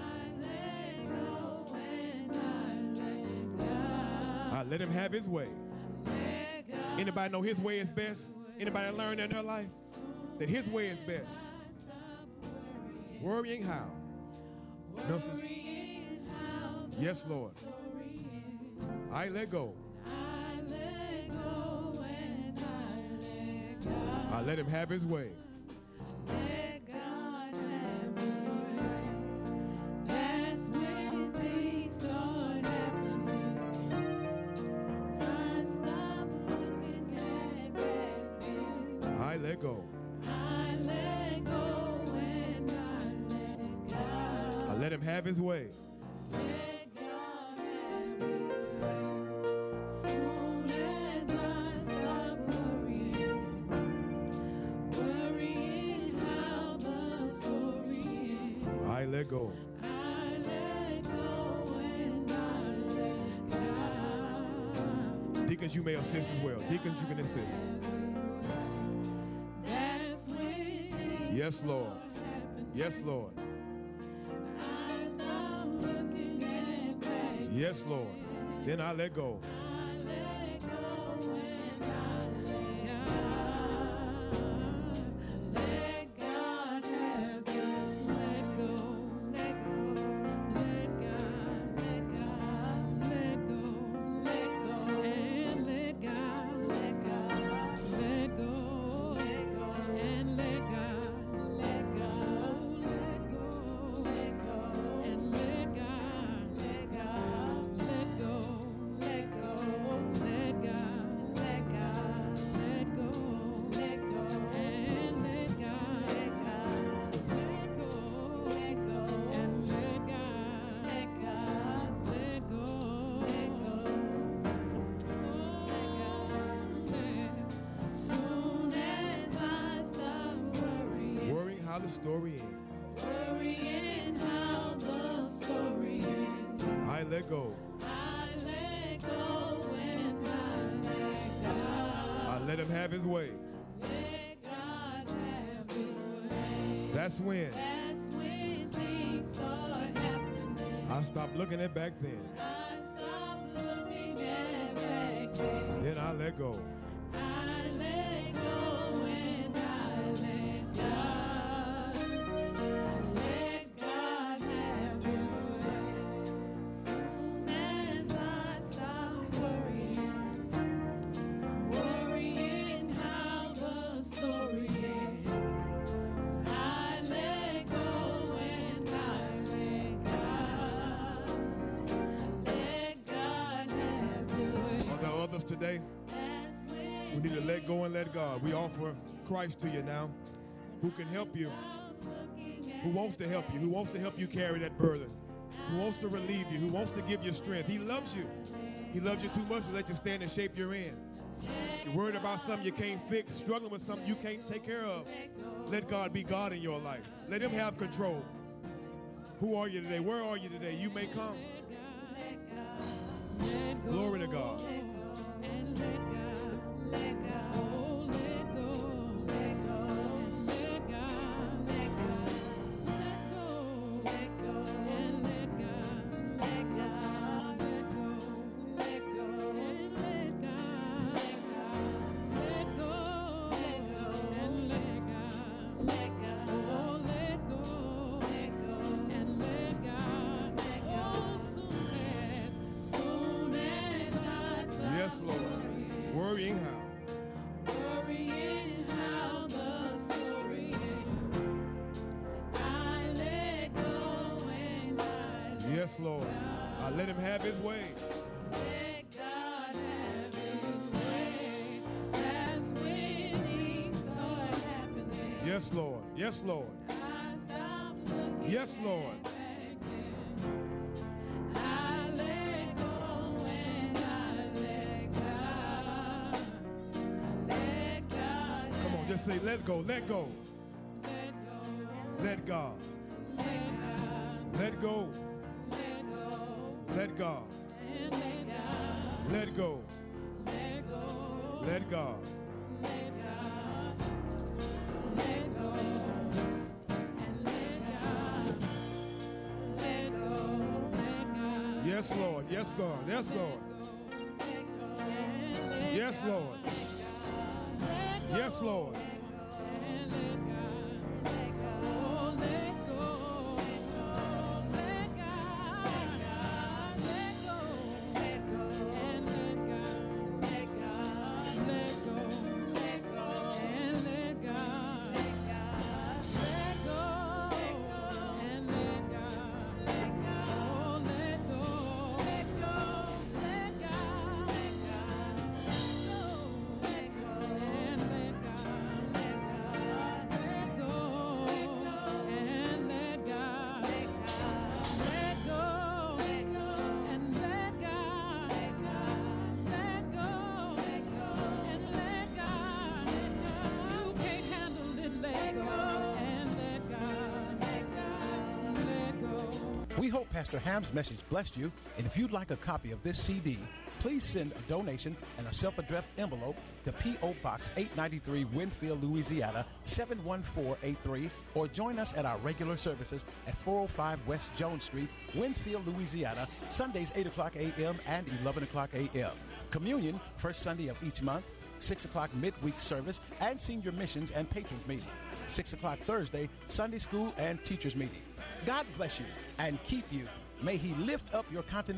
[SPEAKER 5] I let him have his way. Anybody know his way is best? Anybody learn in their life that his way is best? Worrying how? Nurses? Yes, Lord. I let go. I let him have his way. I let go. I let him have his way. I let go.
[SPEAKER 3] Deacons, you may assist as well. Deacons, you can assist.
[SPEAKER 4] That's when
[SPEAKER 3] Yes, Lord. Yes, Lord.
[SPEAKER 4] I stop looking at back.
[SPEAKER 3] Yes, Lord. Then I let go.
[SPEAKER 4] I let go when I let God have His. Let go, let go, let God, let God, let go, and let God, let God, let go, and let God, let go, let go, and let God, let God, let go, let go, let God, let God, let go, and let God, let go, and let God, let go. Soon as I stop
[SPEAKER 3] Worrying how the story ends.
[SPEAKER 4] worrying how the story ends,
[SPEAKER 3] I let go.
[SPEAKER 4] I let go when I let God.
[SPEAKER 3] I let him have his way.
[SPEAKER 4] Let God have His way.
[SPEAKER 3] That's when
[SPEAKER 4] That's when things start happening.
[SPEAKER 3] I stopped looking at back then.
[SPEAKER 4] I stop looking at back then.
[SPEAKER 3] Then I let go.
[SPEAKER 4] I let go when I let God. Let God have His way. Soon as I stop worrying how the story ends, I let go when I let God. Let God have His way.
[SPEAKER 3] Are there others today
[SPEAKER 4] That's when
[SPEAKER 3] who need to let go and let God? We offer Christ to you now, who can help you, who wants to help you, who wants to help you carry that burden, who wants to relieve you, who wants to give you strength. He loves you. He loves you too much to let you stand in shape you're in. You're worried about something you can't fix, struggling with something you can't take care of. Let God be God in your life. Let him have control. Who are you today? Where are you today? You may come. Glory to God.
[SPEAKER 4] and let God, let God, oh, let go, and let God, let go, and let God, let God, let go, and let God, let go, and let God, oh, let go, and let God, oh, soon as I stop
[SPEAKER 3] Yes, Lord. Worrying how?
[SPEAKER 4] worrying how the story ends, I let go when I
[SPEAKER 3] Yes, Lord. I let him have his way.
[SPEAKER 4] let God have His way. That's when things start happening.
[SPEAKER 3] Yes, Lord. Yes, Lord.
[SPEAKER 4] I stop looking
[SPEAKER 3] Yes, Lord.
[SPEAKER 4] back then. I let go when I let God. Let God
[SPEAKER 3] Come on, just say, let go, let go.
[SPEAKER 4] let go.
[SPEAKER 3] Let God. Let go. Let God. Let go. Let God. Yes, Lord. Yes, God. Yes, Lord. Yes, Lord. Yes, Lord.
[SPEAKER 2] We hope Pastor Ham's message blessed you, and if you'd like a copy of this CD, Please send a donation and a self-addressed envelope to P.O. Box 893, Winfield, Louisiana, 71483, or join us at our regular services at 405 West Jones Street, Winfield, Louisiana, Sundays 8 o'clock a.m. and 11 o'clock a.m. Communion, first Sunday of each month, 6 o'clock midweek service, and senior missions and patrons meeting. 6 o'clock Thursday, Sunday school and teachers meeting. God bless you and keep you. May he lift up your continent